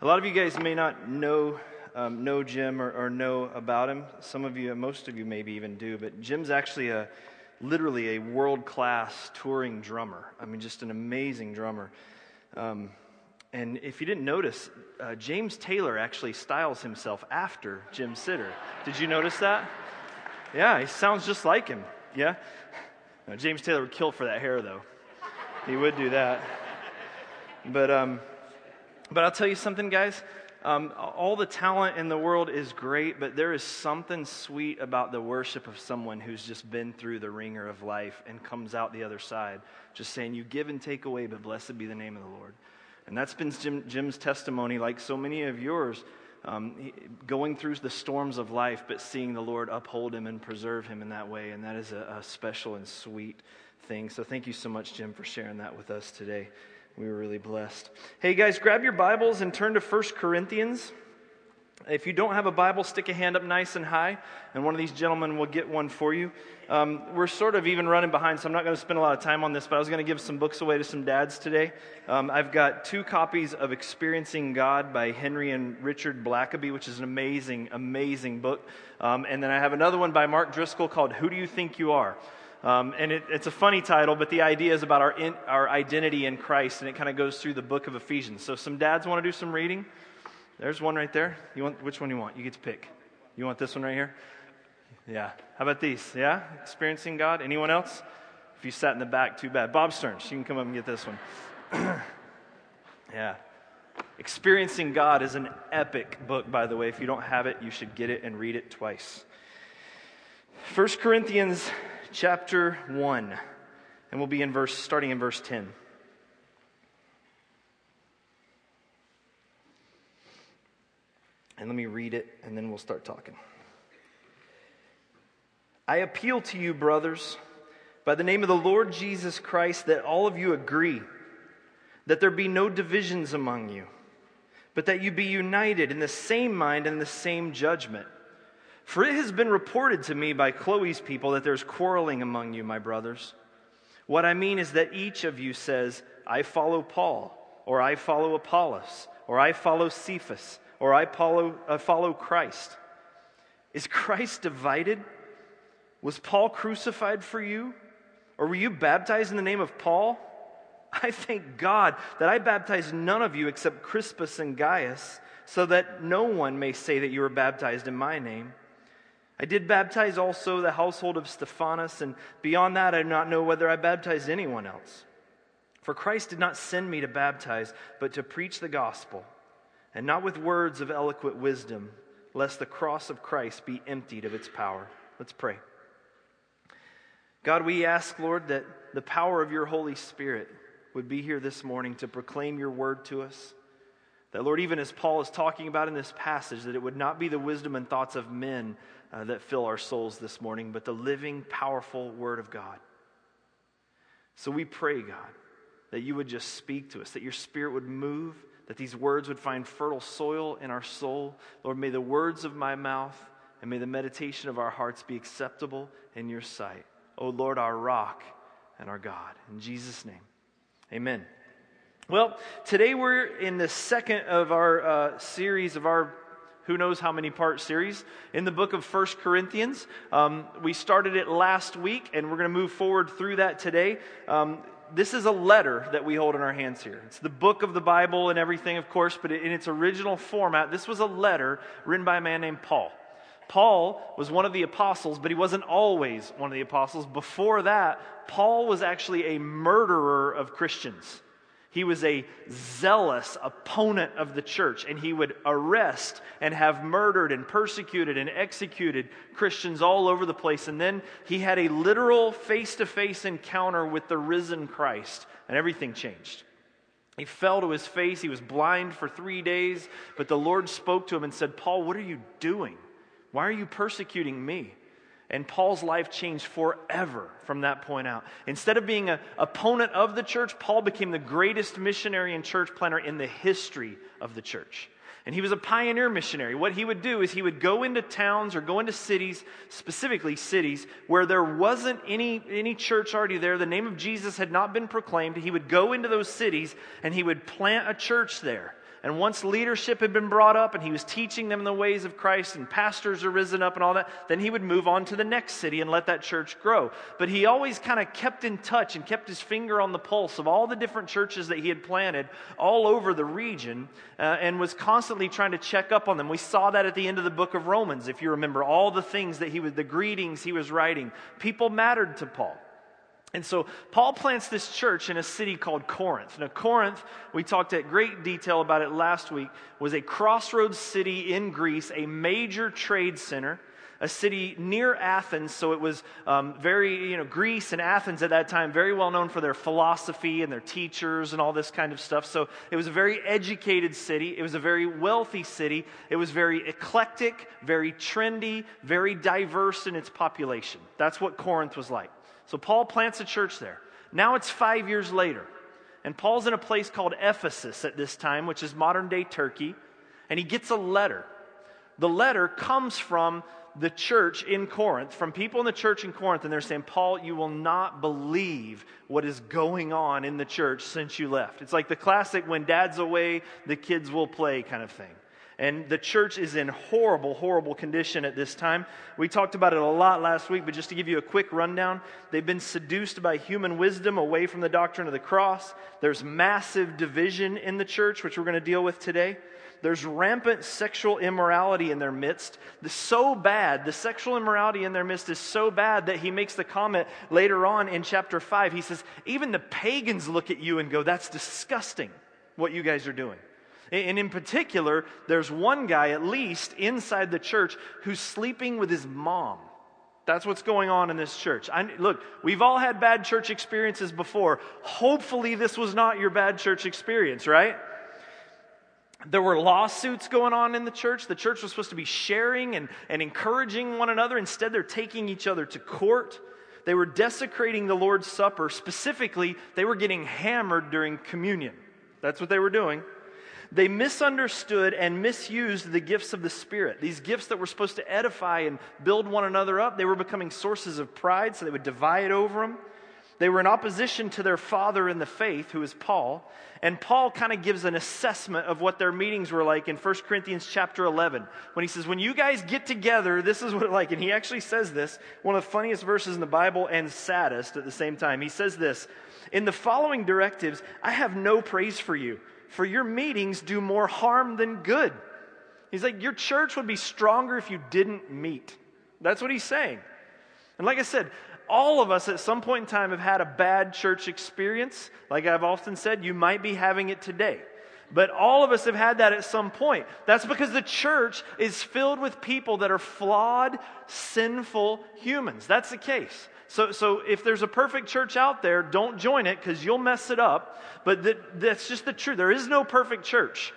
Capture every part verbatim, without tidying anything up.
A lot of you guys may not know um, know Jim or, or know about him. Some of you, most of you maybe even do, but Jim's actually a literally a world-class touring drummer. I mean, just an amazing drummer. Um, and if you didn't notice, uh, James Taylor actually styles himself after Jim Sitter. Did you notice that? Yeah, he sounds just like him. Yeah? No, James Taylor would kill for that hair, though. He would do that. But um, but I'll tell you something, guys. Um, all the talent in the world is great, but there is something sweet about the worship of someone who's just been through the ringer of life and comes out the other side, just saying, "You give and take away, but blessed be the name of the Lord." And that's been Jim, Jim's testimony, like so many of yours, um, he, going through the storms of life, but seeing the Lord uphold him and preserve him in that way. And that is a, a special and sweet thing. So thank you so much, Jim, for sharing that with us today. We were really blessed. Hey guys, grab your Bibles and turn to First Corinthians. If you don't have a Bible, stick a hand up nice and high, and one of these gentlemen will get one for you. Um, we're sort of even running behind, so I'm not going to spend a lot of time on this, but I was going to give some books away to some dads today. Um, I've got two copies of Experiencing God by Henry and Richard Blackaby, which is an amazing, amazing book. Um, and then I have another one by Mark Driscoll called Who Do You Think You Are? Um, and it, it's a funny title, but the idea is about our in, our identity in Christ, and it kind of goes through the book of Ephesians. So some dads want to do some reading? There's one right there. You want which one you want? You get to pick. You want this one right here? Yeah. How about these? Yeah? Experiencing God? Anyone else? If you sat in the back, too bad. Bob Stearns, you can come up and get this one. Yeah. Experiencing God is an epic book, by the way. If you don't have it, you should get it and read it twice. First Corinthians chapter one, and we'll be in verse, starting in verse ten. And let me read it, and then we'll start talking. I appeal to you, brothers, by the name of the Lord Jesus Christ, that all of you agree, that there be no divisions among you, but that you be united in the same mind and the same judgment. For it has been reported to me by Chloe's people that there's quarreling among you, my brothers. What I mean is that each of you says, I follow Paul, or I follow Apollos, or I follow Cephas, or I follow, uh, follow Christ. Is Christ divided? Was Paul crucified for you? Or were you baptized in the name of Paul? I thank God that I baptized none of you except Crispus and Gaius, so that no one may say that you were baptized in my name. I did baptize also the household of Stephanas, and beyond that I do not know whether I baptized anyone else. For Christ did not send me to baptize, but to preach the gospel, and not with words of eloquent wisdom, lest the cross of Christ be emptied of its power. Let's pray. God, we ask, Lord, that the power of your Holy Spirit would be here this morning to proclaim your word to us. That, Lord, even as Paul is talking about in this passage, that it would not be the wisdom and thoughts of men uh, that fill our souls this morning, but the living, powerful word of God. So we pray, God, that you would just speak to us, that your Spirit would move, that these words would find fertile soil in our soul. Lord, may the words of my mouth and may the meditation of our hearts be acceptable in your sight. O Lord, our rock and our God. In Jesus' name, amen. Well, today we're in the second of our uh, series of our who knows how many part series in the book of First Corinthians. Um, we started it last week, and we're going to move forward through that today. Um, this is a letter that we hold in our hands here. It's the book of the Bible and everything, of course, but in its original format, this was a letter written by a man named Paul. Paul was one of the apostles, but he wasn't always one of the apostles. Before that, Paul was actually a murderer of Christians. He was a zealous opponent of the church, and he would arrest and have murdered and persecuted and executed Christians all over the place. And then he had a literal face-to-face encounter with the risen Christ, and everything changed. He fell to his face. He was blind for three days, but the Lord spoke to him and said, Paul, what are you doing? Why are you persecuting me? And Paul's life changed forever from that point out. Instead of being an opponent of the church, Paul became the greatest missionary and church planter in the history of the church. And he was a pioneer missionary. What he would do is he would go into towns or go into cities, specifically cities, where there wasn't any, any church already there. The name of Jesus had not been proclaimed. He would go into those cities and he would plant a church there. And once leadership had been brought up and he was teaching them the ways of Christ and pastors are risen up and all that, then he would move on to the next city and let that church grow. But he always kind of kept in touch and kept his finger on the pulse of all the different churches that he had planted all over the region uh, and was constantly trying to check up on them. We saw that at the end of the book of Romans, if you remember, all the things that he was, the greetings he was writing. People mattered to Paul. And so Paul plants this church in a city called Corinth. Now Corinth, we talked at great detail about it last week, was a crossroads city in Greece, a major trade center, a city near Athens. So it was um, very, you know, Greece and Athens at that time, very well known for their philosophy and their teachers and all this kind of stuff. So it was a very educated city. It was a very wealthy city. It was very eclectic, very trendy, very diverse in its population. That's what Corinth was like. So Paul plants a church there. Now it's five years later. And Paul's in a place called Ephesus at this time, which is modern-day Turkey. And he gets a letter. The letter comes from the church in Corinth, from people in the church in Corinth. And they're saying, Paul, you will not believe what is going on in the church since you left. It's like the classic, when dad's away, the kids will play kind of thing. And the church is in horrible, horrible condition at this time. We talked about it a lot last week, but just to give you a quick rundown, they've been seduced by human wisdom away from the doctrine of the cross. There's massive division in the church, which we're going to deal with today. There's rampant sexual immorality in their midst. The, so bad, the sexual immorality in their midst is so bad that he makes the comment later on in chapter five. He says, even the pagans look at you and go, that's disgusting what you guys are doing. And in particular, there's one guy, at least, inside the church who's sleeping with his mom. That's what's going on in this church. I, look, we've all had bad church experiences before. Hopefully this was not your bad church experience, right? There were lawsuits going on in the church. The church was supposed to be sharing and, and encouraging one another. Instead, they're taking each other to court. They were desecrating the Lord's Supper. Specifically, they were getting hammered during communion. That's what they were doing. They misunderstood and misused the gifts of the Spirit. These gifts that were supposed to edify and build one another up, they were becoming sources of pride, so they would divide over them. They were in opposition to their father in the faith, who is Paul. And Paul kind of gives an assessment of what their meetings were like in First Corinthians chapter eleven. When he says, when you guys get together, this is what it's like. And he actually says this, one of the funniest verses in the Bible and saddest at the same time. He says this, in the following directives, I have no praise for you. For your meetings do more harm than good. He's like, your church would be stronger if you didn't meet. That's what he's saying. And like I said, all of us at some point in time have had a bad church experience. Like I've often said, you might be having it today. But all of us have had that at some point. That's because the church is filled with people that are flawed, sinful humans. That's the case. So, so if there's a perfect church out there, don't join it because you'll mess it up. But that, that's just the truth. There is no perfect church.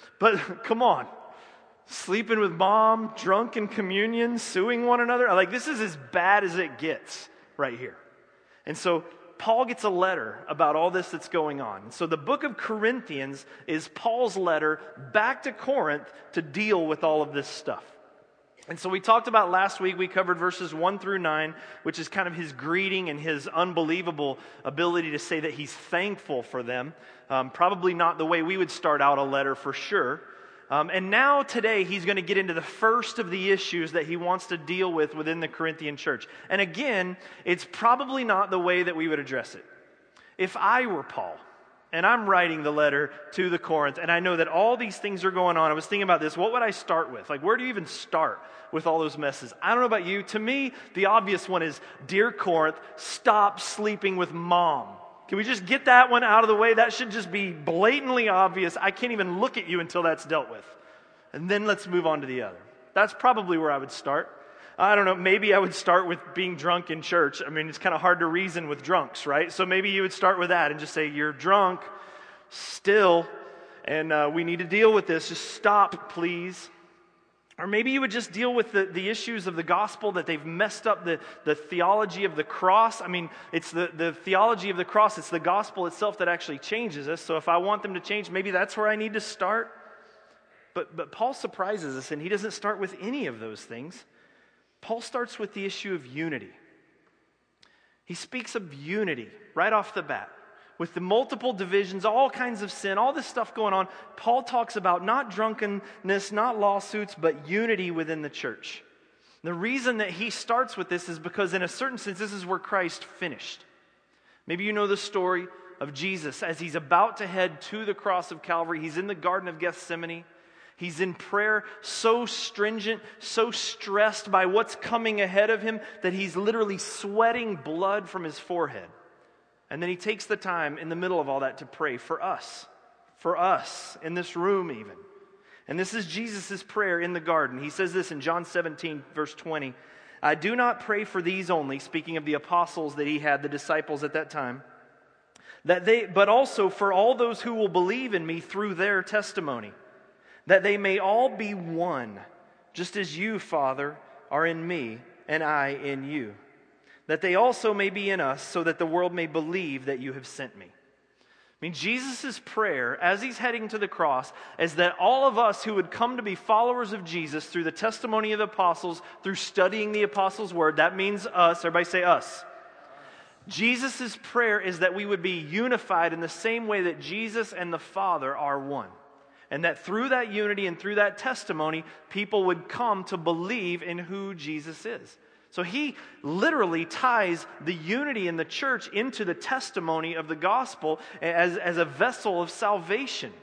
But come on. Sleeping with mom, drunk in communion, suing one another. Like this is as bad as it gets right here. And so Paul gets a letter about all this that's going on. So the book of Corinthians is Paul's letter back to Corinth to deal with all of this stuff. And so we talked about last week, we covered verses one through nine, which is kind of his greeting and his unbelievable ability to say that he's thankful for them. Um, probably not the way we would start out a letter for sure. Um, and now today he's going to get into the first of the issues that he wants to deal with within the Corinthian church. And again, it's probably not the way that we would address it. If I were Paul, and I'm writing the letter to the Corinth, and I know that all these things are going on. I was thinking about this. What would I start with? Like, where do you even start with all those messes? I don't know about you. To me, the obvious one is, Dear Corinth, stop sleeping with mom. Can we just get that one out of the way? That should just be blatantly obvious. I can't even look at you until that's dealt with. And then let's move on to the other. That's probably where I would start. I don't know, maybe I would start with being drunk in church. I mean, it's kind of hard to reason with drunks, right? So maybe you would start with that and just say, you're drunk still, and uh, we need to deal with this. Just stop, please. Or maybe you would just deal with the, the issues of the gospel, that they've messed up the, the theology of the cross. I mean, it's the, the theology of the cross. It's the gospel itself that actually changes us. So if I want them to change, maybe that's where I need to start. But, but Paul surprises us, and he doesn't start with any of those things. Paul starts with the issue of unity. He speaks of unity right off the bat. with the multiple divisions, all kinds of sin, all this stuff going on, Paul talks about not drunkenness, not lawsuits, but unity within the church. The reason that he starts with this is because in a certain sense, this is where Christ finished. Maybe you know the story of Jesus as he's about to head to the cross of Calvary. He's in the Garden of Gethsemane. He's in prayer, so stringent, so stressed by what's coming ahead of him that he's literally sweating blood from his forehead. And then he takes the time in the middle of all that to pray for us, for us in this room even. And this is Jesus' prayer in the garden. He says this in John seventeen, verse twenty. I do not pray for these only, speaking of the apostles that he had, the disciples at that time, that they, but also for all those who will believe in me through their testimony, that they may all be one, just as you, Father, are in me and I in you, that they also may be in us, so that the world may believe that you have sent me. I mean, Jesus' prayer as he's heading to the cross is that all of us who would come to be followers of Jesus through the testimony of the apostles, through studying the apostles' word, that means us, everybody say us. Jesus' prayer is that we would be unified in the same way that Jesus and the Father are one. And that through that unity and through that testimony, people would come to believe in who Jesus is. So he literally ties the unity in the church into the testimony of the gospel as, as a vessel of salvation.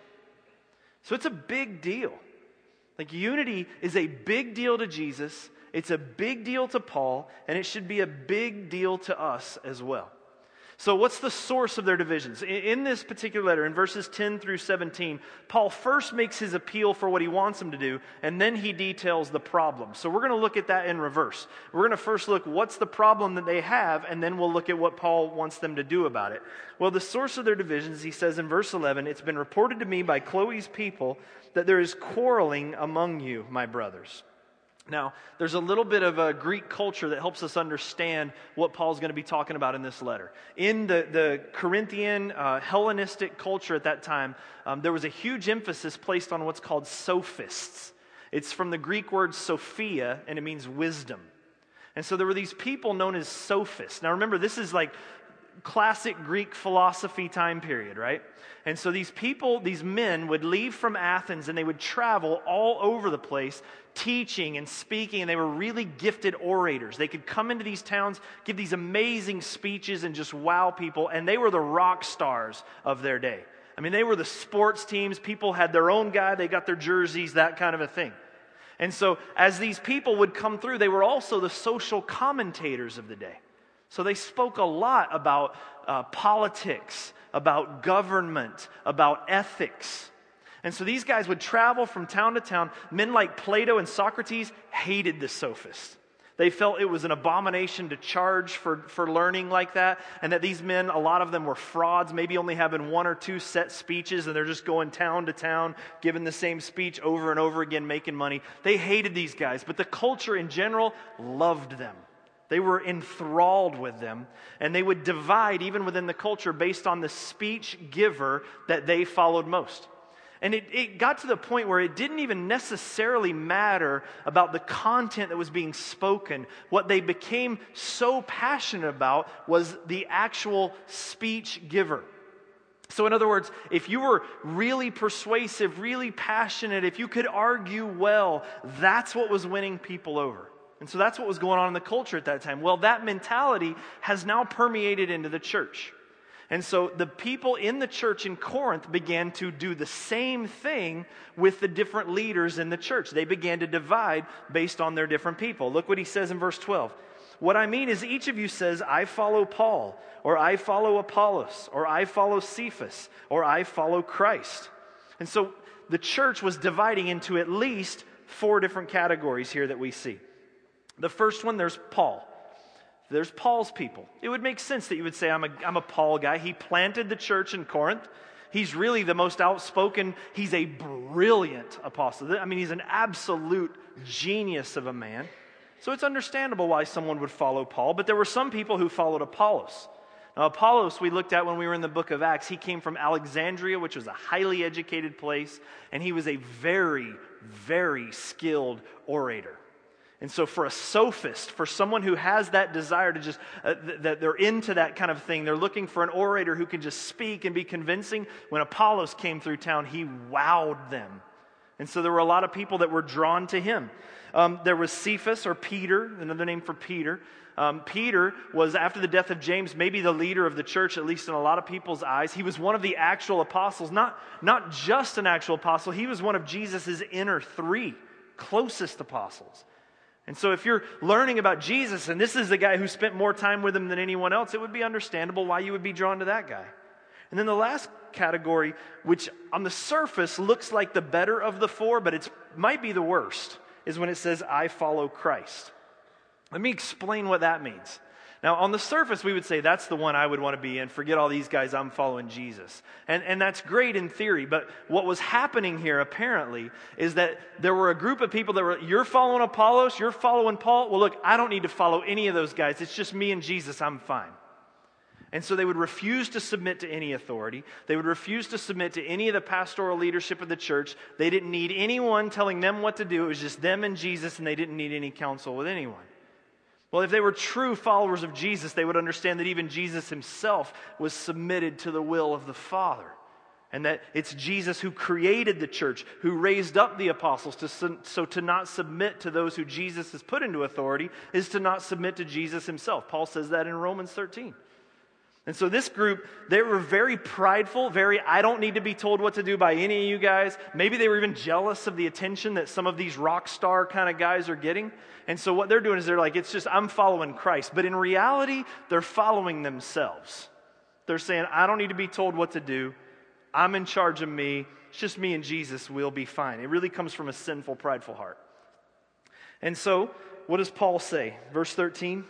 So it's a big deal. Like, unity is a big deal to Jesus, it's a big deal to Paul, and it should be a big deal to us as well. So what's the source of their divisions? In this particular letter, in verses ten through seventeen, Paul first makes his appeal for what he wants them to do, and then he details the problem. So we're going to look at that in reverse. We're going to first look what's the problem that they have, and then we'll look at what Paul wants them to do about it. Well, the source of their divisions, he says in verse eleven, it's been reported to me by Chloe's people that there is quarreling among you, my brothers. Now, there's a little bit of a Greek culture that helps us understand what Paul's going to be talking about in this letter. In the, the Corinthian uh, Hellenistic culture at that time, um, there was a huge emphasis placed on what's called sophists. It's from the Greek word sophia, and it means wisdom. And so there were these people known as sophists. Now remember, this is like classic Greek philosophy time period, right? And so these people, these men would leave from Athens and they would travel all over the place teaching and speaking, and they were really gifted orators. They could come into these towns, give these amazing speeches and just wow people, and they were the rock stars of their day. I mean, they were the sports teams. People had their own guy. They got their jerseys, that kind of a thing. And so as these people would come through, they were also the social commentators of the day. So they spoke a lot about uh, politics, about government, about ethics. And so these guys would travel from town to town. Men like Plato and Socrates hated the sophists. They felt it was an abomination to charge for, for learning like that, and that these men, a lot of them were frauds, maybe only having one or two set speeches, and they're just going town to town, giving the same speech over and over again, making money. They hated these guys, but the culture in general loved them. They were enthralled with them, and they would divide even within the culture based on the speech giver that they followed most. And it, it got to the point where it didn't even necessarily matter about the content that was being spoken. What they became so passionate about was the actual speech giver. So in other words, if you were really persuasive, really passionate, if you could argue well, that's what was winning people over. And so that's what was going on in the culture at that time. Well, that mentality has now permeated into the church. And so the people in the church in Corinth began to do the same thing with the different leaders in the church. They began to divide based on their different people. Look what he says in verse twelve. What I mean is each of you says, I follow Paul, or I follow Apollos, or I follow Cephas, or I follow Christ. And so the church was dividing into at least four different categories here that we see. The first one, there's Paul. There's Paul's people. It would make sense that you would say, I'm a, I'm a Paul guy. He planted the church in Corinth. He's really the most outspoken. He's a brilliant apostle. I mean, he's an absolute genius of a man. So it's understandable why someone would follow Paul. But there were some people who followed Apollos. Now, Apollos, we looked at when we were in the book of Acts. He came from Alexandria, which was a highly educated place. And he was a very, very skilled orator. And so for a sophist, for someone who has that desire to just, uh, th- that they're into that kind of thing, they're looking for an orator who can just speak and be convincing. When Apollos came through town, he wowed them. And so there were a lot of people that were drawn to him. Um, there was Cephas, or Peter, another name for Peter. Um, Peter was, after the death of James, maybe the leader of the church, at least in a lot of people's eyes. He was one of the actual apostles, not, not just an actual apostle. He was one of Jesus' inner three closest apostles. And so if you're learning about Jesus, and this is the guy who spent more time with him than anyone else, it would be understandable why you would be drawn to that guy. And then the last category, which on the surface looks like the better of the four, but it might be the worst, is when it says, I follow Christ. Let me explain what that means. Now, on the surface, we would say, that's the one I would want to be in. Forget all these guys, I'm following Jesus. And, and that's great in theory, but what was happening here, apparently, is that there were a group of people that were, you're following Apollos, you're following Paul. Well, look, I don't need to follow any of those guys. It's just me and Jesus, I'm fine. And so they would refuse to submit to any authority. They would refuse to submit to any of the pastoral leadership of the church. They didn't need anyone telling them what to do. It was just them and Jesus, and they didn't need any counsel with anyone. Well, if they were true followers of Jesus, they would understand that even Jesus himself was submitted to the will of the Father. And that it's Jesus who created the church, who raised up the apostles. To, so to not submit to those who Jesus has put into authority is to not submit to Jesus himself. Paul says that in Romans thirteen. And so this group, they were very prideful, very, I don't need to be told what to do by any of you guys. Maybe they were even jealous of the attention that some of these rock star kind of guys are getting. And so what they're doing is they're like, it's just, I'm following Christ. But in reality, they're following themselves. They're saying, I don't need to be told what to do. I'm in charge of me. It's just me and Jesus, we'll be fine. It really comes from a sinful, prideful heart. And so, what does Paul say? Verse thirteen,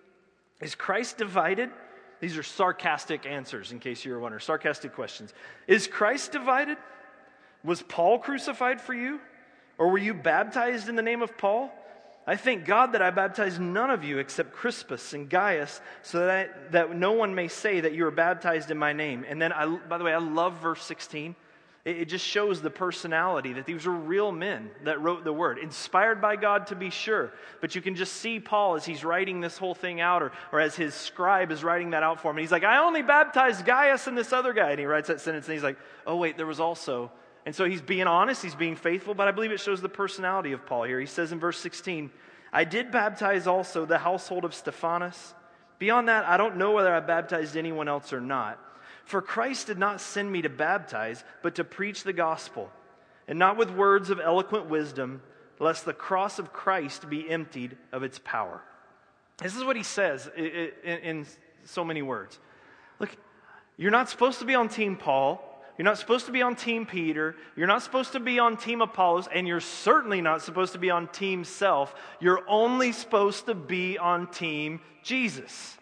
is Christ divided? These are sarcastic answers, in case you were wondering. Sarcastic questions. Is Christ divided? Was Paul crucified for you? Or were you baptized in the name of Paul? I thank God that I baptized none of you except Crispus and Gaius, so that, I, that no one may say that you were baptized in my name. And then, I, by the way, I love verse sixteen. It just shows the personality, that these were real men that wrote the word. Inspired by God, to be sure. But you can just see Paul as he's writing this whole thing out, or, or as his scribe is writing that out for him. And he's like, I only baptized Gaius and this other guy. And he writes that sentence, and he's like, oh wait, there was also... And so he's being honest, he's being faithful, but I believe it shows the personality of Paul here. He says in verse sixteen, I did baptize also the household of Stephanas. Beyond that, I don't know whether I baptized anyone else or not. For Christ did not send me to baptize, but to preach the gospel, and not with words of eloquent wisdom, lest the cross of Christ be emptied of its power. This is what he says in so many words. Look, you're not supposed to be on Team Paul. You're not supposed to be on Team Peter. You're not supposed to be on Team Apollos. And you're certainly not supposed to be on Team Self. You're only supposed to be on Team Jesus.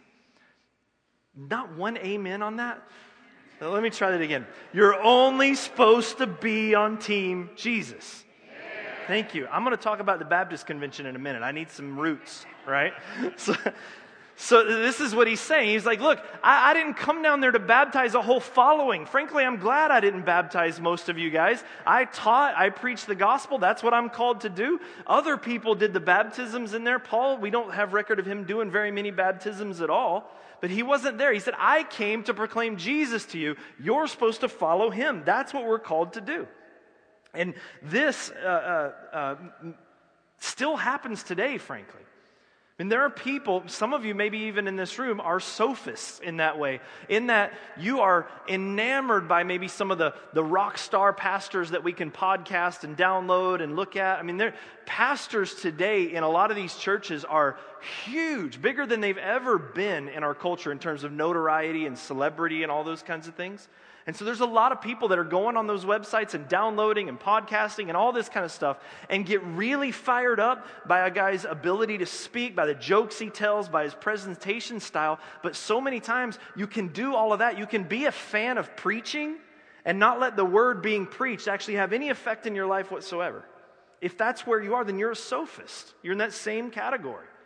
Not one amen on that? Now, let me try that again. You're only supposed to be on Team Jesus. Thank you. I'm going to talk about the Baptist Convention in a minute. I need some roots, right? So, so this is what he's saying. He's like, look, I, I didn't come down there to baptize a whole following. Frankly, I'm glad I didn't baptize most of you guys. I taught, I preached the gospel. That's what I'm called to do. Other people did the baptisms in there. Paul, we don't have record of him doing very many baptisms at all. But he wasn't there. He said, I came to proclaim Jesus to you. You're supposed to follow him. That's what we're called to do. And this uh, uh, uh, still happens today, frankly. I mean, there are people, some of you maybe even in this room, are sophists in that way, in that you are enamored by maybe some of the, the rock star pastors that we can podcast and download and look at. I mean, they're, pastors today in a lot of these churches are huge, bigger than they've ever been in our culture in terms of notoriety and celebrity and all those kinds of things. And so there's a lot of people that are going on those websites and downloading and podcasting and all this kind of stuff and get really fired up by a guy's ability to speak, by the jokes he tells, by his presentation style. But so many times you can do all of that. You can be a fan of preaching and not let the word being preached actually have any effect in your life whatsoever. If that's where you are, then you're a sophist. You're in that same category.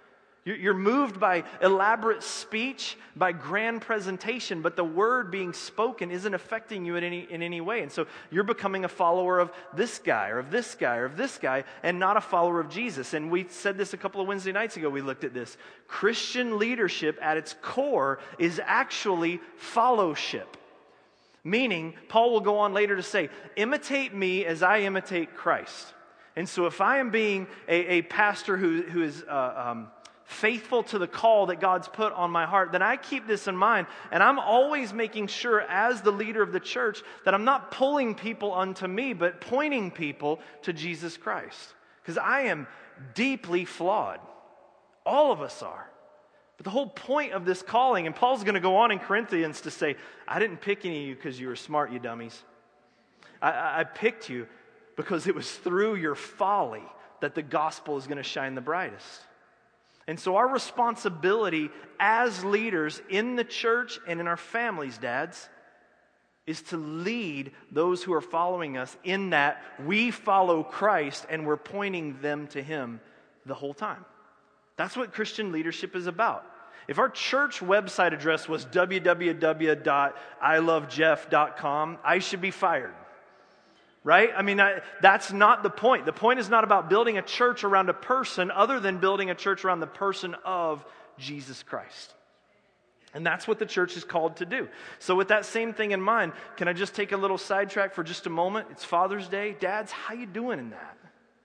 You're moved by elaborate speech, by grand presentation, but the word being spoken isn't affecting you in any, in any way. And so you're becoming a follower of this guy or of this guy or of this guy and not a follower of Jesus. And we said this a couple of Wednesday nights ago. We looked at this. Christian leadership at its core is actually fellowship. Meaning, Paul will go on later to say, imitate me as I imitate Christ. And so if I am being a, a pastor who, who is... Uh, um, faithful to the call that God's put on my heart, then I keep this in mind, and I'm always making sure as the leader of the church that I'm not pulling people unto me, but pointing people to Jesus Christ. Because I am deeply flawed. All of us are. But the whole point of this calling, and Paul's going to go on in Corinthians to say, I didn't pick any of you because you were smart, you dummies. I, I picked you because it was through your folly that the gospel is going to shine the brightest. And so our responsibility as leaders in the church and in our families, dads, is to lead those who are following us in that we follow Christ and we're pointing them to Him the whole time. That's what Christian leadership is about. If our church website address was w w w dot i love jeff dot com, I should be fired. Right? I mean, I, that's not the point. The point is not about building a church around a person other than building a church around the person of Jesus Christ. And that's what the church is called to do. So with that same thing in mind, can I just take a little sidetrack for just a moment? It's Father's Day. Dads, how you doing in that?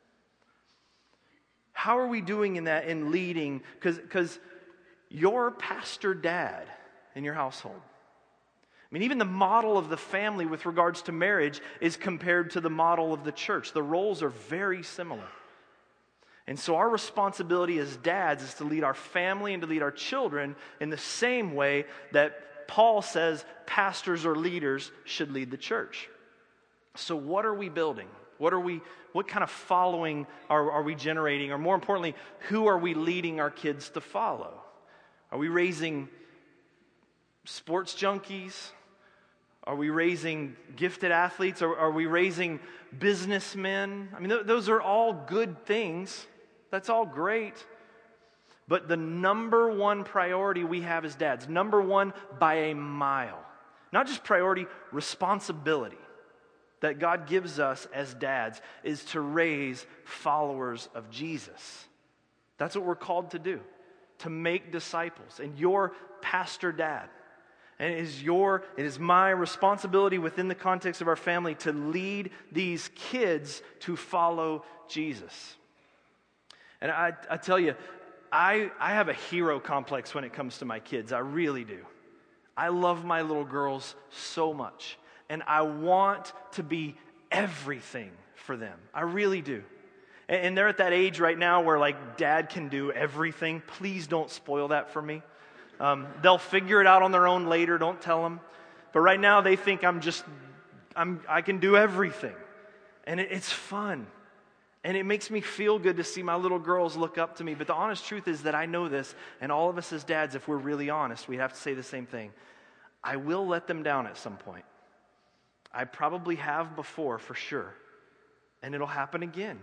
How are we doing in that in leading? Because because you're pastor dad in your household. I mean, even the model of the family with regards to marriage is compared to the model of the church. The roles are very similar. And so our responsibility as dads is to lead our family and to lead our children in the same way that Paul says pastors or leaders should lead the church. So what are we building? What are we? What kind of following are, are we generating? Or more importantly, who are we leading our kids to follow? Are we raising sports junkies? Are we raising gifted athletes? Are, are we raising businessmen? I mean, th- those are all good things. That's all great. But the number one priority we have as dads, number one by a mile, not just priority, responsibility that God gives us as dads is to raise followers of Jesus. That's what we're called to do, to make disciples. And your pastor dad, and it is your, it is my responsibility within the context of our family to lead these kids to follow Jesus. And I, I tell you, I, I have a hero complex when it comes to my kids. I really do. I love my little girls so much. And I want to be everything for them. I really do. And, and they're at that age right now where like dad can do everything. Please don't spoil that for me. Um, they'll figure it out on their own later. Don't tell them. But right now they think I'm just, I'm, I can do everything. And it, it's fun. And it makes me feel good to see my little girls look up to me. But the honest truth is that I know this. And all of us as dads, if we're really honest, we have to say the same thing. I will let them down at some point. I probably have before for sure. And it'll happen again.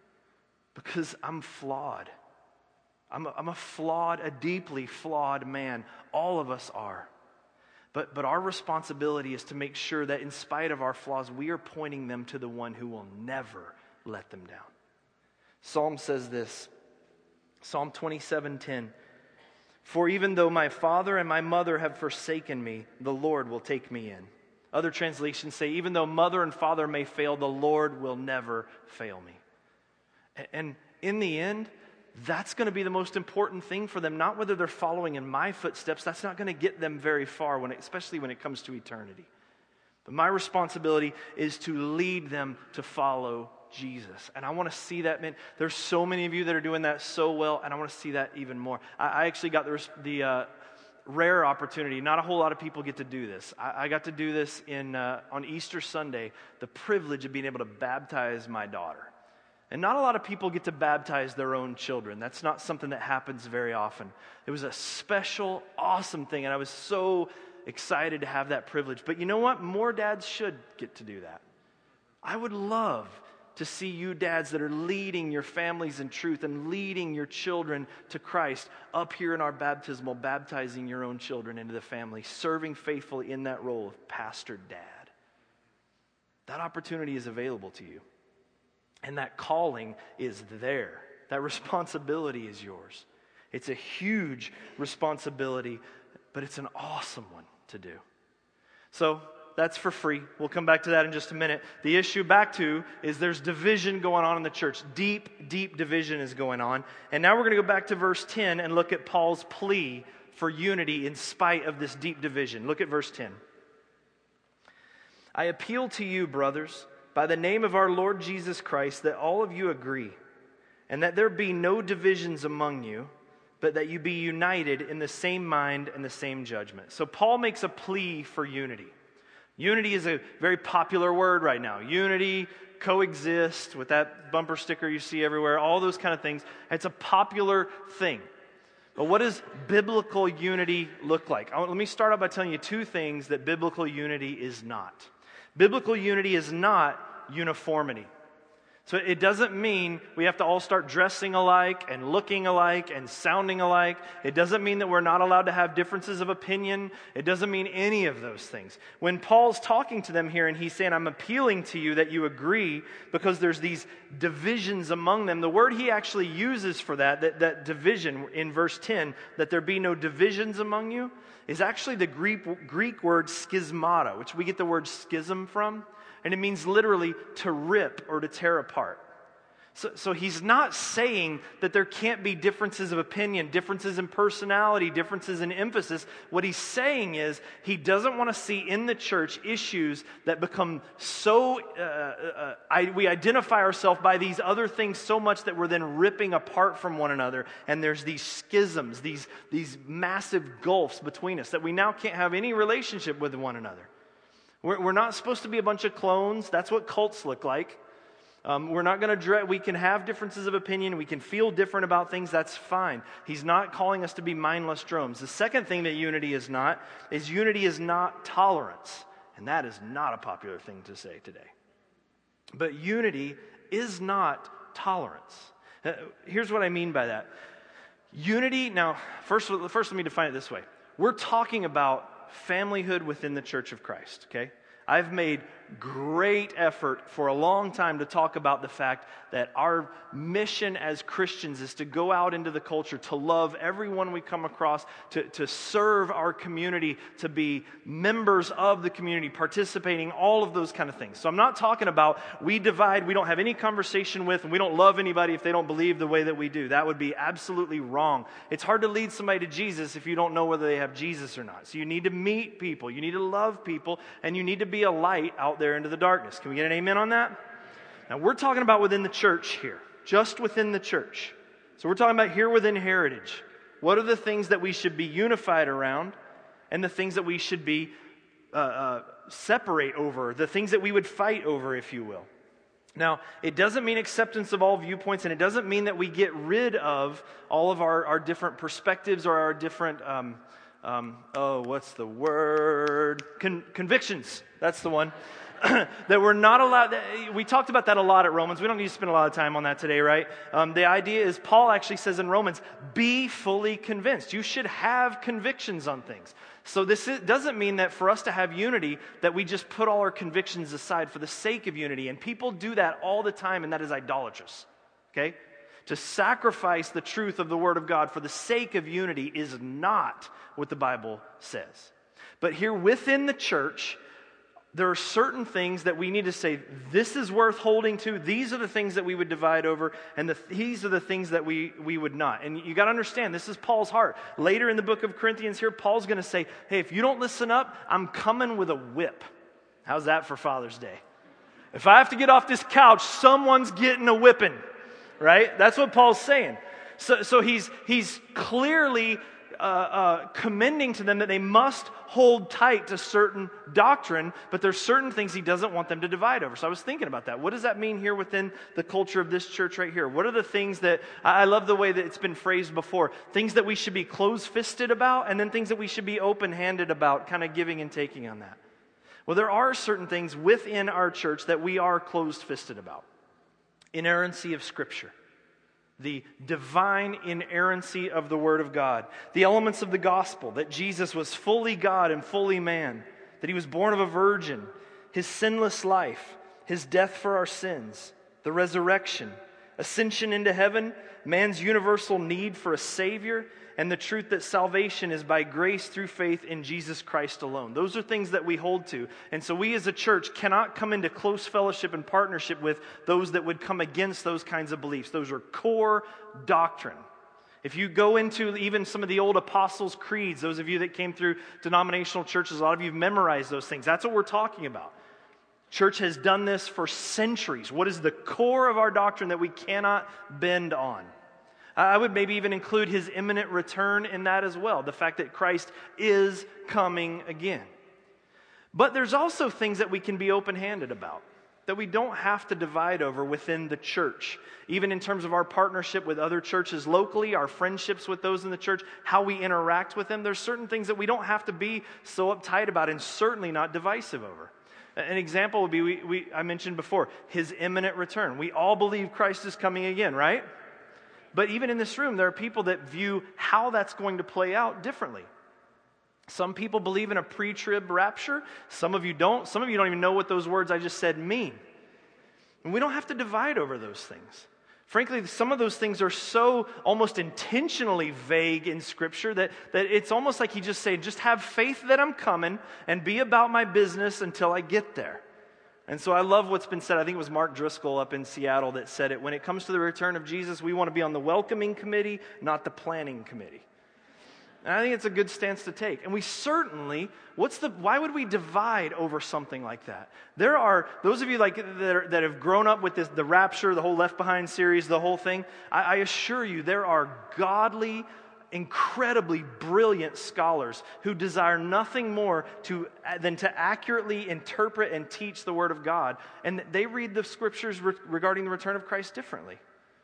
Because I'm flawed. I'm a, I'm a flawed, a deeply flawed man. All of us are. But, but our responsibility is to make sure that in spite of our flaws, we are pointing them to the one who will never let them down. Psalm says this, Psalm twenty-seven ten, "For even though my father and my mother have forsaken me, the Lord will take me in." Other translations say, even though mother and father may fail, the Lord will never fail me. And in the end, that's going to be the most important thing for them, not whether they're following in my footsteps. That's not going to get them very far, when it, especially when it comes to eternity. But my responsibility is to lead them to follow Jesus. And I want to see that, man. There's so many of you that are doing that so well, and I want to see that even more. I, I actually got the, the uh, rare opportunity. Not a whole lot of people get to do this. I, I got to do this in uh, on Easter Sunday, the privilege of being able to baptize my daughter. And not a lot of people get to baptize their own children. That's not something that happens very often. It was a special, awesome thing, and I was so excited to have that privilege. But you know what? More dads should get to do that. I would love to see you dads that are leading your families in truth and leading your children to Christ up here in our baptismal, baptizing your own children into the family, serving faithfully in that role of pastor dad. That opportunity is available to you. And that calling is there. That responsibility is yours. It's a huge responsibility, but it's an awesome one to do. So, that's for free. We'll come back to that in just a minute. The issue back to is there's division going on in the church. Deep, deep division is going on. And now we're going to go back to verse ten and look at Paul's plea for unity in spite of this deep division. Look at verse ten. I appeal to you, brothers, by the name of our Lord Jesus Christ, that all of you agree, and that there be no divisions among you, but that you be united in the same mind and the same judgment. So Paul makes a plea for unity. Unity is a very popular word right now. Unity, coexist, with that bumper sticker you see everywhere, all those kind of things. It's a popular thing. But what does biblical unity look like? Let me start out by telling you two things that biblical unity is not. Biblical unity is not uniformity. So it doesn't mean we have to all start dressing alike and looking alike and sounding alike. It doesn't mean that we're not allowed to have differences of opinion. It doesn't mean any of those things. When Paul's talking to them here and he's saying, I'm appealing to you that you agree because there's these divisions among them, the word he actually uses for that, that, that division in verse ten, that there be no divisions among you, is actually the Greek, Greek word schismata, which we get the word schism from. And it means literally to rip or to tear apart. So, so he's not saying that there can't be differences of opinion, differences in personality, differences in emphasis. What he's saying is he doesn't want to see in the church issues that become so, uh, uh, I, we identify ourselves by these other things so much that we're then ripping apart from one another. And there's these schisms, these, these massive gulfs between us that we now can't have any relationship with one another. We're, we're not supposed to be a bunch of clones. That's what cults look like. Um, we're not going to dread. We can have differences of opinion. We can feel different about things. That's fine. He's not calling us to be mindless drones. The second thing that unity is not is unity is not tolerance. And that is not a popular thing to say today. But unity is not tolerance. Uh, here's what I mean by that. Unity, now, first, first let me define it this way. We're talking about familyhood within the Church of Christ, okay? I've made great effort for a long time to talk about the fact that our mission as Christians is to go out into the culture, to love everyone we come across, to, to serve our community, to be members of the community, participating, all of those kind of things. So I'm not talking about we divide, we don't have any conversation with, and we don't love anybody if they don't believe the way that we do. That would be absolutely wrong. It's hard to lead somebody to Jesus if you don't know whether they have Jesus or not. So you need to meet people, you need to love people, and you need to be a light out there into the darkness. Can we get an amen on that? Now we're talking about within the church here, just within the church. So we're talking about here within Heritage. What are the things that we should be unified around and the things that we should be uh, uh, separate over, the things that we would fight over, if you will. Now, it doesn't mean acceptance of all viewpoints, and it doesn't mean that we get rid of all of our, our different perspectives or our different, um, um, oh, what's the word? Con- convictions. That's the one. That we're not allowed, we talked about that a lot at Romans. We don't need to spend a lot of time on that today, right? Um, the idea is, Paul actually says in Romans, be fully convinced. You should have convictions on things. So this is, doesn't mean that for us to have unity, that we just put all our convictions aside for the sake of unity. And people do that all the time, and that is idolatrous, okay? To sacrifice the truth of the Word of God for the sake of unity is not what the Bible says. But here within the church, there are certain things that we need to say, this is worth holding to. These are the things that we would divide over, and the, these are the things that we, we would not. And you got to understand, this is Paul's heart. Later in the book of Corinthians here, Paul's going to say, hey, if you don't listen up, I'm coming with a whip. How's that for Father's Day? If I have to get off this couch, someone's getting a whipping, right? That's what Paul's saying. So, so he's, he's clearly uh, uh, commending to them that they must hold tight to certain doctrine, but there's certain things he doesn't want them to divide over. So I was thinking about that. What does that mean here within the culture of this church right here? What are the things that, I love the way that it's been phrased before, things that we should be close-fisted about, and then things that we should be open-handed about, kind of giving and taking on that. Well, there are certain things within our church that we are closed-fisted about. inerrancy of Scripture, the divine inerrancy of the Word of God, the elements of the gospel, that Jesus was fully God and fully man, that he was born of a virgin, his sinless life, his death for our sins, the resurrection, ascension into heaven, man's universal need for a Savior, and the truth that salvation is by grace through faith in Jesus Christ alone. Those are things that we hold to. And so we as a church cannot come into close fellowship and partnership with those that would come against those kinds of beliefs. Those are core doctrine. If you go into even some of the old apostles' creeds, those of you that came through denominational churches, a lot of you have memorized those things. That's what we're talking about. Church has done this for centuries. What is the core of our doctrine that we cannot bend on? I would maybe even include his imminent return in that as well, the fact that Christ is coming again. But there's also things that we can be open-handed about, that we don't have to divide over within the church, even in terms of our partnership with other churches locally, our friendships with those in the church, how we interact with them. There's certain things that we don't have to be so uptight about and certainly not divisive over. An example would be, we, we I mentioned before, his imminent return. We all believe Christ is coming again, right? But even in this room, there are people that view how that's going to play out differently. Some people believe in a pre-trib rapture. Some of you don't. Some of you don't even know what those words I just said mean. And we don't have to divide over those things. Frankly, some of those things are so almost intentionally vague in Scripture that, that it's almost like he just said, just have faith that I'm coming and be about my business until I get there. And so I love what's been said. I think it was Mark Driscoll up in Seattle that said it. When it comes to the return of Jesus, we want to be on the welcoming committee, not the planning committee. And I think it's a good stance to take. And we certainly, what's the, why would we divide over something like that? There are, those of you like that, are, that have grown up with this, the Rapture, the whole Left Behind series, the whole thing, I, I assure you there are godly, incredibly brilliant scholars who desire nothing more to, than to accurately interpret and teach the Word of God. And they read the Scriptures re- regarding the return of Christ differently.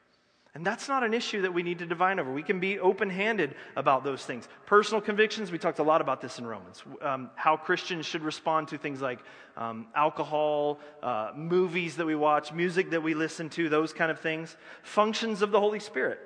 And that's not an issue that we need to divide over. We can be open-handed about those things. Personal convictions, we talked a lot about this in Romans. Um, how Christians should respond to things like um, alcohol, uh, movies that we watch, music that we listen to, those kind of things. Functions of the Holy Spirit.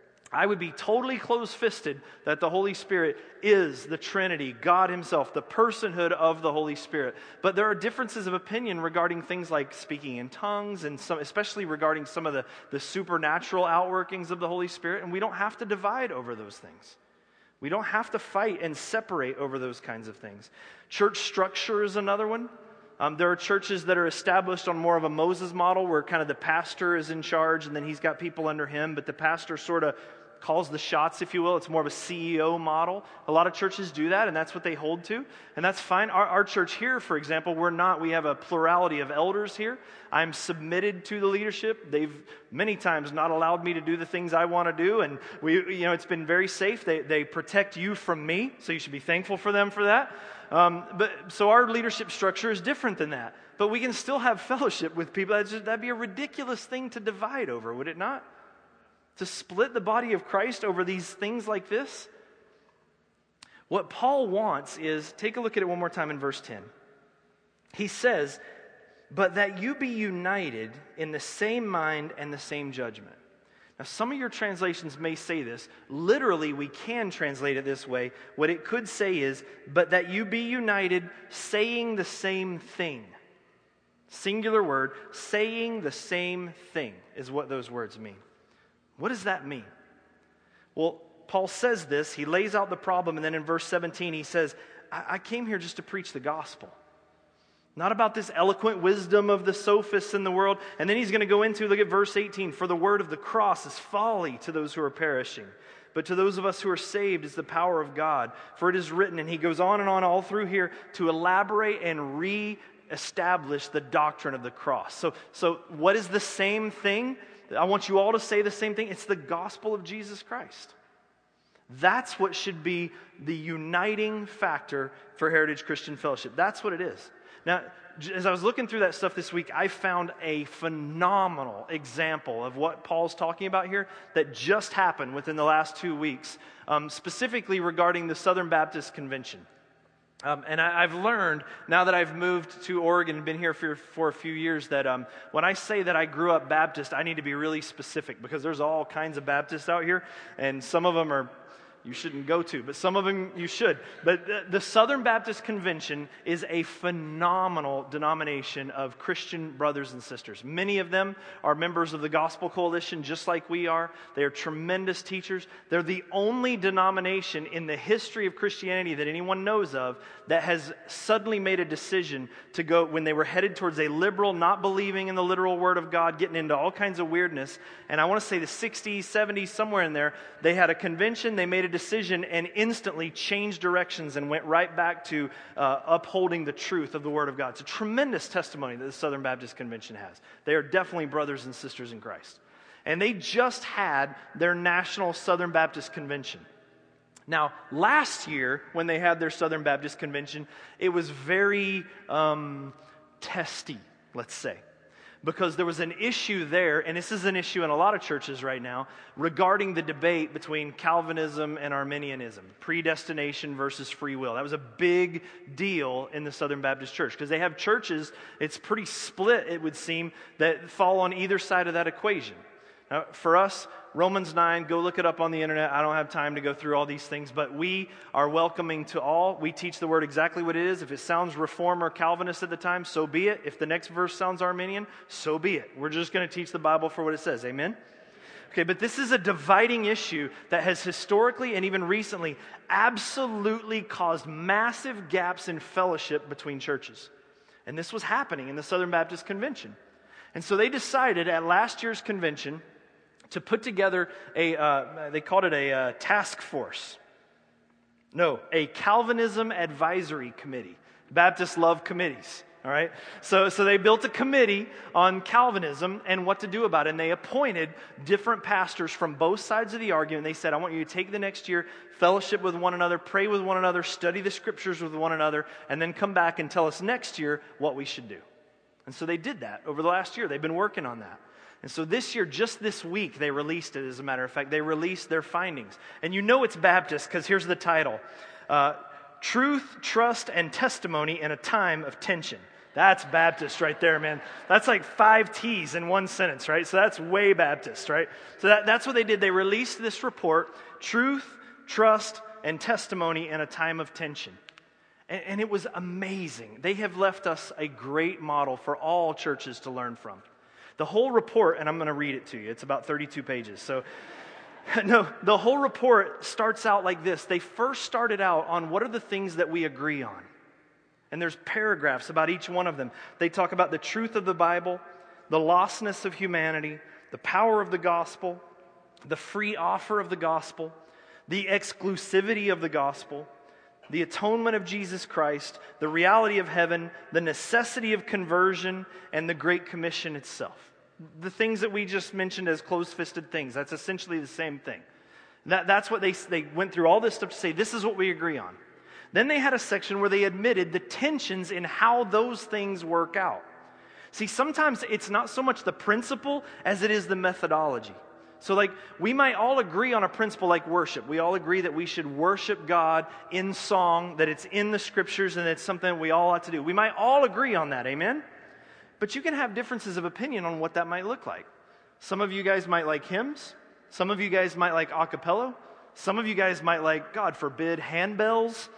I would be totally close-fisted that the Holy Spirit is the Trinity, God Himself, the personhood of the Holy Spirit. But there are differences of opinion regarding things like speaking in tongues, and some, especially regarding some of the, the supernatural outworkings of the Holy Spirit, and we don't have to divide over those things. We don't have to fight and separate over those kinds of things. Church structure is another one. Um, there are churches that are established on more of a Moses model where kind of the pastor is in charge and then he's got people under him, but the pastor sort of calls the shots, if you will. It's more of a C E O model. A lot of churches do that, and that's what they hold to, and that's fine. Our, our church here, for example, we're not. We have a plurality of elders here. I'm submitted to the leadership. They've many times not allowed me to do the things I want to do, and we, you know, it's been very safe. They they protect you from me, so you should be thankful for them for that. Um, but so our leadership structure is different than that. But we can still have fellowship with people. That's just, that'd be a ridiculous thing to divide over, would it not? To split the body of Christ over these things like this? What Paul wants is, take a look at it one more time in verse ten. He says, but that you be united in the same mind and the same judgment. Now, some of your translations may say this. Literally, we can translate it this way. What it could say is, but that you be united, saying the same thing. Singular word, saying the same thing is what those words mean. What does that mean? Well, Paul says this. He lays out the problem, and then in verse seventeen, he says, I, I came here just to preach the gospel. Not about this eloquent wisdom of the sophists in the world. And then he's going to go into, look at verse eighteen. For the word of the cross is folly to those who are perishing. But to those of us who are saved is the power of God. For it is written, and he goes on and on all through here to elaborate and re-establish the doctrine of the cross. So, so what is the same thing? I want you all to say the same thing. It's the gospel of Jesus Christ. That's what should be the uniting factor for Heritage Christian Fellowship. That's what it is. Now, as I was looking through that stuff this week, I found a phenomenal example of what Paul's talking about here that just happened within the last two weeks, um, specifically regarding the Southern Baptist Convention. Um, and I, I've learned, now that I've moved to Oregon and been here for, for a few years, that um, when I say that I grew up Baptist, I need to be really specific, because there's all kinds of Baptists out here, and some of them are you shouldn't go to, but some of them you should. But the, the Southern Baptist Convention is a phenomenal denomination of Christian brothers and sisters. Many of them are members of the Gospel Coalition, just like we are. They are tremendous teachers. They're the only denomination in the history of Christianity that anyone knows of that has suddenly made a decision to go, when they were headed towards a liberal, not believing in the literal Word of God, getting into all kinds of weirdness. And I want to say the sixties, seventies, somewhere in there, they had a convention, they made a decision and instantly changed directions and went right back to uh, upholding the truth of the Word of God. It's a tremendous testimony that the Southern Baptist Convention has. They are definitely brothers and sisters in Christ. And they just had their National Southern Baptist Convention. Now, last year, when they had their Southern Baptist Convention, it was very um, testy, let's say. Because there was an issue there, and this is an issue in a lot of churches right now, regarding the debate between Calvinism and Arminianism, predestination versus free will. That was a big deal in the Southern Baptist Church, because they have churches, it's pretty split, it would seem, that fall on either side of that equation. Now, for us, Romans nine, go look it up on the internet. I don't have time to go through all these things, but we are welcoming to all. We teach the Word exactly what it is. If it sounds Reform or Calvinist at the time, so be it. If the next verse sounds Arminian, so be it. We're just going to teach the Bible for what it says. Amen? Okay, but this is a dividing issue that has historically and even recently absolutely caused massive gaps in fellowship between churches. And this was happening in the Southern Baptist Convention. And so they decided at last year's convention to put together a, uh, they called it a uh, task force. No, a Calvinism Advisory Committee. Baptists love committees, all right? So, so they built a committee on Calvinism and what to do about it. And they appointed different pastors from both sides of the argument. They said, I want you to take the next year, fellowship with one another, pray with one another, study the scriptures with one another, and then come back and tell us next year what we should do. And so they did that over the last year. They've been working on that. And so this year, just this week, they released it, as a matter of fact. They released their findings. And you know it's Baptist because here's the title. Uh, Truth, Trust, and Testimony in a Time of Tension. That's Baptist right there, man. That's like five T's in one sentence, right? So that's way Baptist, right? So that, that's what they did. They released this report, Truth, Trust, and Testimony in a Time of Tension. And, and it was amazing. They have left us a great model for all churches to learn from. The whole report, and I'm going to read it to you. It's about thirty-two pages. So, no, the whole report starts out like this. They first started out on what are the things that we agree on. And there's paragraphs about each one of them. They talk about the truth of the Bible, the lostness of humanity, the power of the gospel, the free offer of the gospel, the exclusivity of the gospel, the atonement of Jesus Christ, the reality of heaven, the necessity of conversion, and the Great Commission itself. The things that we just mentioned as closed-fisted things, that's essentially the same thing. That, that's what they, they went through all this stuff to say, this is what we agree on. Then they had a section where they admitted the tensions in how those things work out. See, sometimes it's not so much the principle as it is the methodology. So like, we might all agree on a principle like worship. We all agree that we should worship God in song, that it's in the scriptures, and it's something that we all ought to do. We might all agree on that, amen? But you can have differences of opinion on what that might look like. Some of you guys might like hymns. Some of you guys might like a cappella. Some of you guys might like, God forbid, handbells.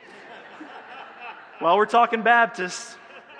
Well, we're talking Baptists.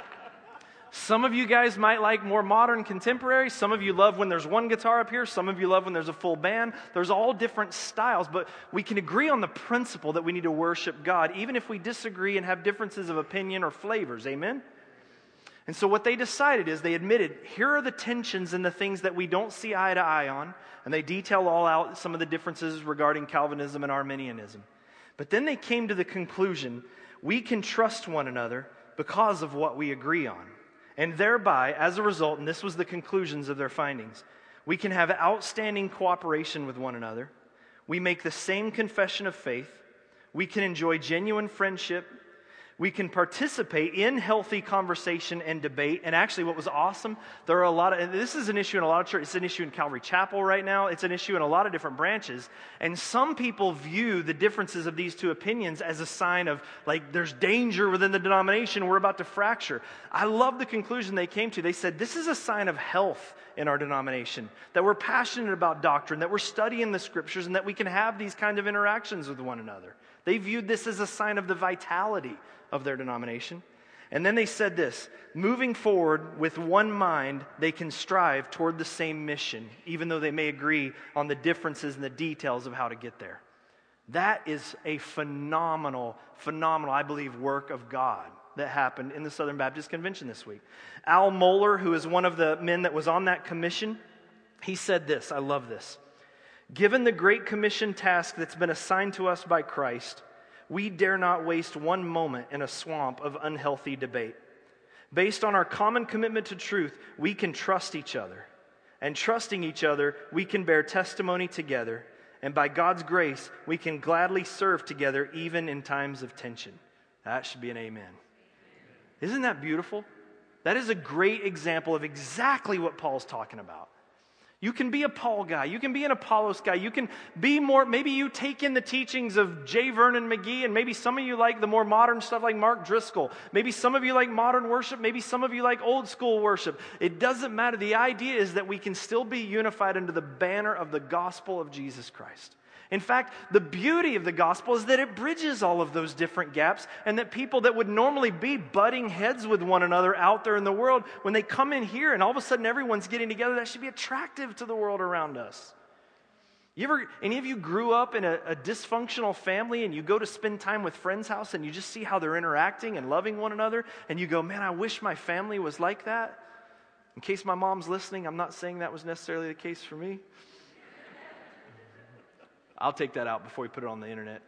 Some of you guys might like more modern contemporary. Some of you love when there's one guitar up here. Some of you love when there's a full band. There's all different styles, but we can agree on the principle that we need to worship God, even if we disagree and have differences of opinion or flavors. Amen? And so what they decided is they admitted, here are the tensions and the things that we don't see eye to eye on, and they detail all out some of the differences regarding Calvinism and Arminianism. But then they came to the conclusion, we can trust one another because of what we agree on. And thereby, as a result, and this was the conclusions of their findings, we can have outstanding cooperation with one another. We make the same confession of faith. We can enjoy genuine friendship. We can participate in healthy conversation and debate. And actually what was awesome, there are a lot of, and this is an issue in a lot of churches. It's an issue in Calvary Chapel right now. It's an issue in a lot of different branches. And some people view the differences of these two opinions as a sign of, like, there's danger within the denomination. We're about to fracture. I love the conclusion they came to. They said, this is a sign of health in our denomination, that we're passionate about doctrine, that we're studying the scriptures, and that we can have these kind of interactions with one another. They viewed this as a sign of the vitality of their denomination. And then they said this, moving forward with one mind, they can strive toward the same mission, even though they may agree on the differences and the details of how to get there. That is a phenomenal, phenomenal, I believe, work of God that happened in the Southern Baptist Convention this week. Al Mohler, who is one of the men that was on that commission, he said this, I love this. Given the Great Commission task that's been assigned to us by Christ, we dare not waste one moment in a swamp of unhealthy debate. Based on our common commitment to truth, we can trust each other. And trusting each other, we can bear testimony together. And by God's grace, we can gladly serve together even in times of tension. That should be an amen. Isn't that beautiful? That is a great example of exactly what Paul's talking about. You can be a Paul guy. You can be an Apollos guy. You can be more, maybe you take in the teachings of J. Vernon McGee, and maybe some of you like the more modern stuff like Mark Driscoll. Maybe some of you like modern worship. Maybe some of you like old school worship. It doesn't matter. The idea is that we can still be unified under the banner of the gospel of Jesus Christ. In fact, the beauty of the gospel is that it bridges all of those different gaps, and that people that would normally be butting heads with one another out there in the world, when they come in here and all of a sudden everyone's getting together, that should be attractive to the world around us. You ever, any of you grew up in a, a dysfunctional family and you go to spend time with friends' house and you just see how they're interacting and loving one another, and you go, man, I wish my family was like that? In case my mom's listening, I'm not saying that was necessarily the case for me. I'll take that out before we put it on the internet.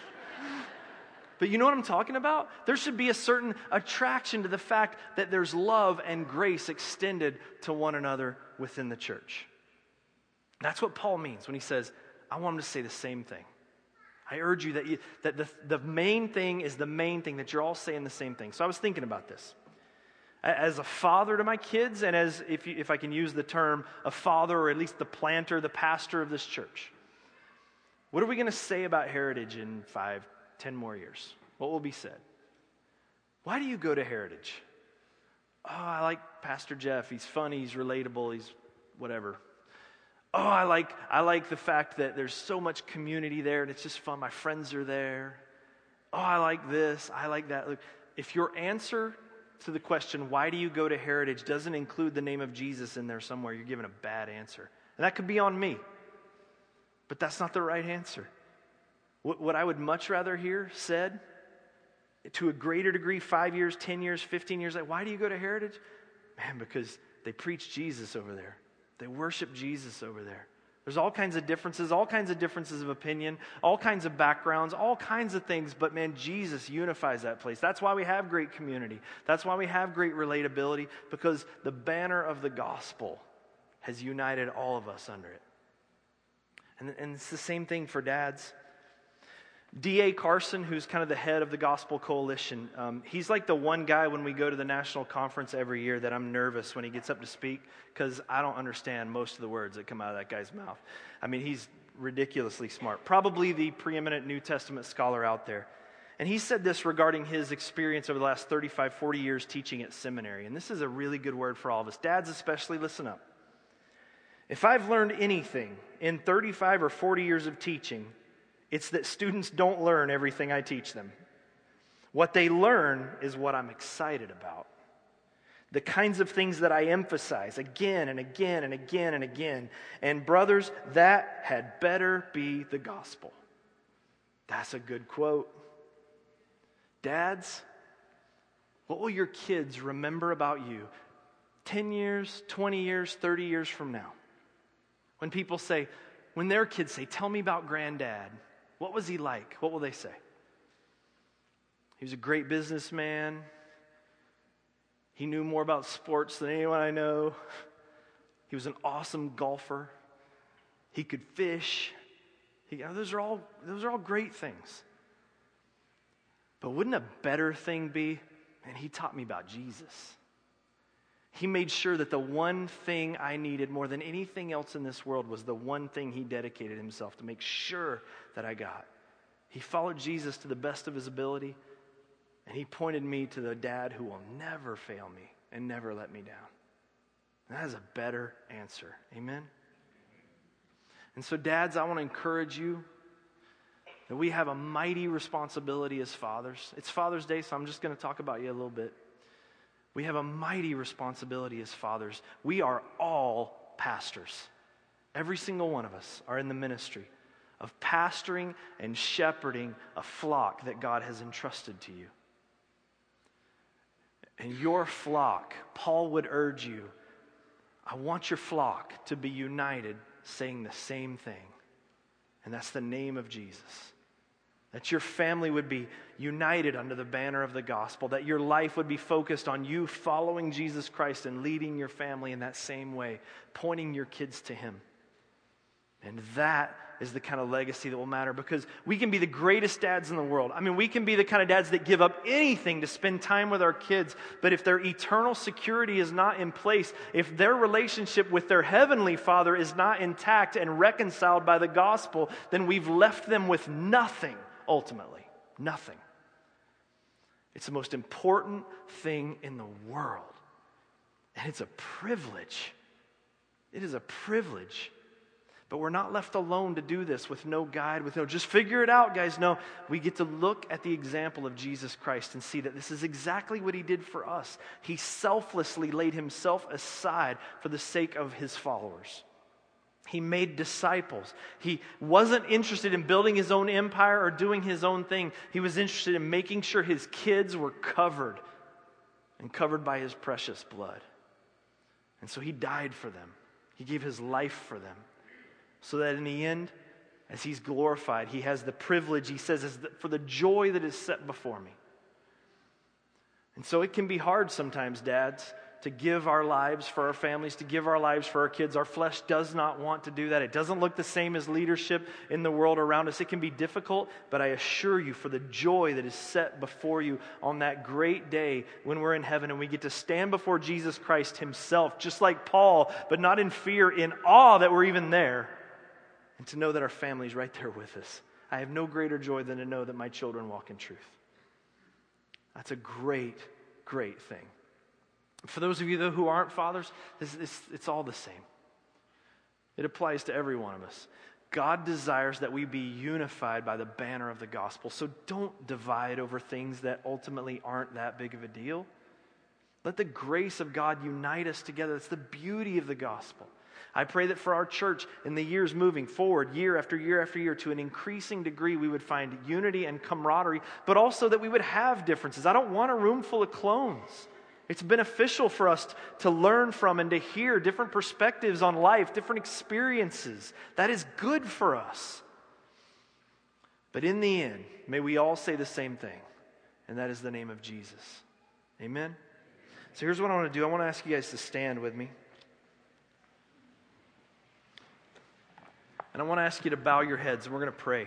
But you know what I'm talking about? There should be a certain attraction to the fact that there's love and grace extended to one another within the church. That's what Paul means when he says, I want them to say the same thing. I urge you that, you, that the, the main thing is the main thing, that you're all saying the same thing. So I was thinking about this. As a father to my kids, and as, if, you, if I can use the term, a father, or at least the planter, the pastor of this church. What are we going to say about Heritage in five, ten more years? What will be said? Why do you go to Heritage? Oh, I like Pastor Jeff. He's funny. He's relatable. He's whatever. Oh, I like I like the fact that there's so much community there and it's just fun. My friends are there. Oh, I like this. I like that. Look, if your answer to the question, why do you go to Heritage, doesn't include the name of Jesus in there somewhere, you're giving a bad answer. And that could be on me. But that's not the right answer. What, what I would much rather hear said, to a greater degree, five years, ten years, fifteen years, like, why do you go to Heritage? Man, because they preach Jesus over there. They worship Jesus over there. There's all kinds of differences, all kinds of differences of opinion, all kinds of backgrounds, all kinds of things, but man, Jesus unifies that place. That's why we have great community. That's why we have great relatability, because the banner of the gospel has united all of us under it. And, and it's the same thing for dads. D A Carson, who's kind of the head of the Gospel Coalition, um, he's like the one guy when we go to the national conference every year that I'm nervous when he gets up to speak, because I don't understand most of the words that come out of that guy's mouth. I mean, he's ridiculously smart. Probably the preeminent New Testament scholar out there. And he said this regarding his experience over the last thirty-five, forty years teaching at seminary. And this is a really good word for all of us. Dads especially, listen up. If I've learned anything in thirty-five or forty years of teaching, it's that students don't learn everything I teach them. What they learn is what I'm excited about. The kinds of things that I emphasize again and again and again and again. And brothers, that had better be the gospel. That's a good quote. Dads, what will your kids remember about you ten years, twenty years, thirty years from now? When people say, when their kids say, tell me about granddad, what was he like? What will they say? He was a great businessman. He knew more about sports than anyone I know. He was an awesome golfer. He could fish. He, you know, those are all those are all great things. But wouldn't a better thing be, man, he taught me about Jesus. He made sure that the one thing I needed more than anything else in this world was the one thing he dedicated himself to make sure that I got. He followed Jesus to the best of his ability, and he pointed me to the dad who will never fail me and never let me down. And that is a better answer. Amen? And so, dads, I want to encourage you that we have a mighty responsibility as fathers. It's Father's Day, so I'm just going to talk about you a little bit. We have a mighty responsibility as fathers. We are all pastors. Every single one of us are in the ministry of pastoring and shepherding a flock that God has entrusted to you. And your flock, Paul would urge you, I want your flock to be united, saying the same thing. And that's the name of Jesus. That your family would be united under the banner of the gospel. That your life would be focused on you following Jesus Christ and leading your family in that same way, pointing your kids to him. And that is the kind of legacy that will matter, because we can be the greatest dads in the world. I mean, we can be the kind of dads that give up anything to spend time with our kids, but if their eternal security is not in place, if their relationship with their heavenly Father is not intact and reconciled by the gospel, then we've left them with nothing, ultimately. Nothing. It's the most important thing in the world. And it's a privilege. It is a privilege. But we're not left alone to do this with no guide, with no, just figure it out, guys. No, we get to look at the example of Jesus Christ and see that this is exactly what he did for us. He selflessly laid himself aside for the sake of his followers. He made disciples. He wasn't interested in building his own empire or doing his own thing. He was interested in making sure his kids were covered and covered by his precious blood. And so he died for them. He gave his life for them. So that in the end, as he's glorified, he has the privilege, he says, is for the joy that is set before me. And so it can be hard sometimes, dads, to give our lives for our families, to give our lives for our kids. Our flesh does not want to do that. It doesn't look the same as leadership in the world around us. It can be difficult, but I assure you, for the joy that is set before you on that great day when we're in heaven and we get to stand before Jesus Christ himself, just like Paul, but not in fear, in awe that we're even there. And to know that our family's right there with us. I have no greater joy than to know that my children walk in truth. That's a great, great thing. For those of you, though, who aren't fathers, this, this, it's all the same. It applies to every one of us. God desires that we be unified by the banner of the gospel. So don't divide over things that ultimately aren't that big of a deal. Let the grace of God unite us together. That's the beauty of the gospel. I pray that for our church in the years moving forward, year after year after year, to an increasing degree, we would find unity and camaraderie, but also that we would have differences. I don't want a room full of clones. It's beneficial for us to learn from and to hear different perspectives on life, different experiences. That is good for us. But in the end, may we all say the same thing, and that is the name of Jesus. Amen? So here's what I want to do. I want to ask you guys to stand with me. And I want to ask you to bow your heads, and we're going to pray.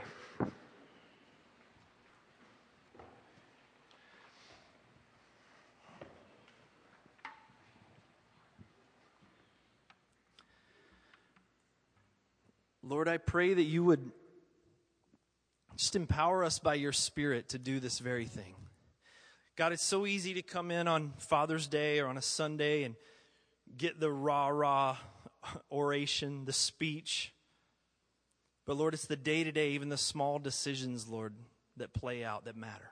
Lord, I pray that you would just empower us by your Spirit to do this very thing. God, it's so easy to come in on Father's Day or on a Sunday and get the rah-rah oration, the speech. But Lord, it's the day-to-day, even the small decisions, Lord, that play out, that matter.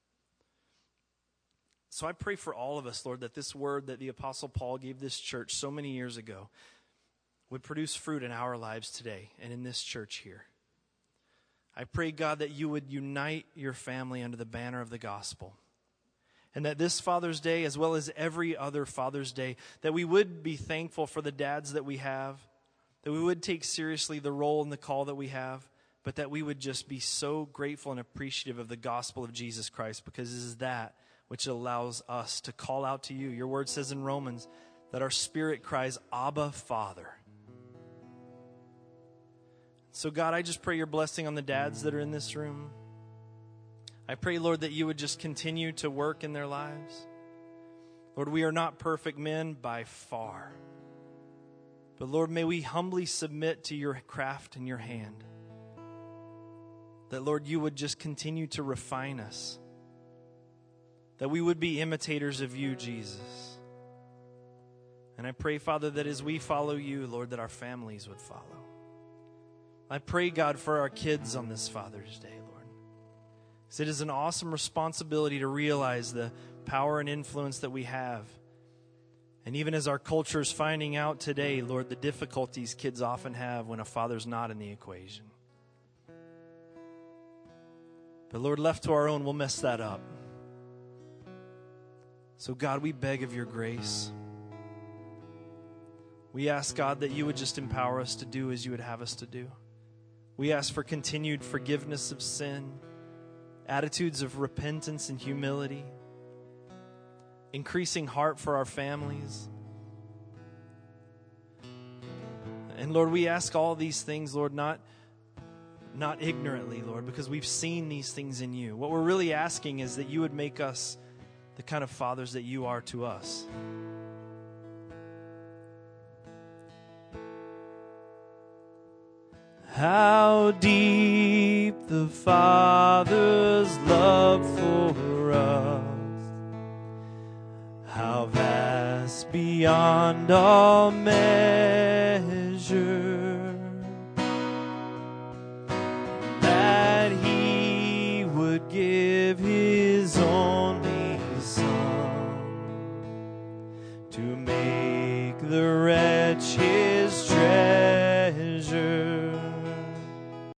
So I pray for all of us, Lord, that this word that the Apostle Paul gave this church so many years ago would produce fruit in our lives today and in this church here. I pray, God, that you would unite your family under the banner of the gospel. And that this Father's Day, as well as every other Father's Day, that we would be thankful for the dads that we have, that we would take seriously the role and the call that we have, but that we would just be so grateful and appreciative of the gospel of Jesus Christ, because it is that which allows us to call out to you. Your word says in Romans that our spirit cries, Abba, Father. So God, I just pray your blessing on the dads that are in this room. I pray, Lord, that you would just continue to work in their lives. Lord, we are not perfect men by far. But Lord, may we humbly submit to your craft and your hand. That, Lord, you would just continue to refine us. That we would be imitators of you, Jesus. And I pray, Father, that as we follow you, Lord, that our families would follow. I pray, God, for our kids on this Father's Day, Lord. Because it is an awesome responsibility to realize the power and influence that we have. And even as our culture is finding out today, Lord, the difficulties kids often have when a father's not in the equation. But Lord, left to our own, we'll mess that up. So God, we beg of your grace. We ask, God, that you would just empower us to do as you would have us to do. We ask for continued forgiveness of sin, attitudes of repentance and humility, increasing heart for our families. And Lord, we ask all these things, Lord, not, not ignorantly, Lord, because we've seen these things in you. What we're really asking is that you would make us the kind of fathers that you are to us. How deep the Father's love for us, how vast beyond all measure